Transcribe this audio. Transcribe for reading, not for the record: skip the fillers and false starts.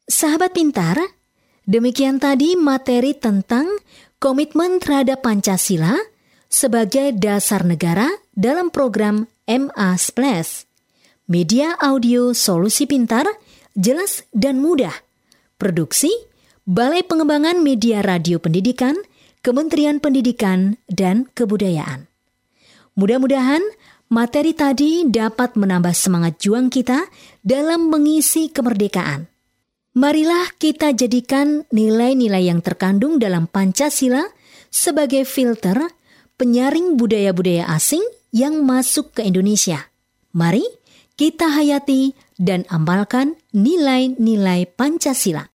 Sahabat pintar, demikian tadi materi tentang komitmen terhadap Pancasila sebagai dasar negara dalam program MA Splash. Media audio Solusi Pintar, jelas dan mudah. Produksi Balai Pengembangan Media Radio Pendidikan, Kementerian Pendidikan dan Kebudayaan. Mudah-mudahan materi tadi dapat menambah semangat juang kita dalam mengisi kemerdekaan. Marilah kita jadikan nilai-nilai yang terkandung dalam Pancasila sebagai filter penyaring budaya-budaya asing yang masuk ke Indonesia. Mari kita hayati dan amalkan nilai-nilai Pancasila.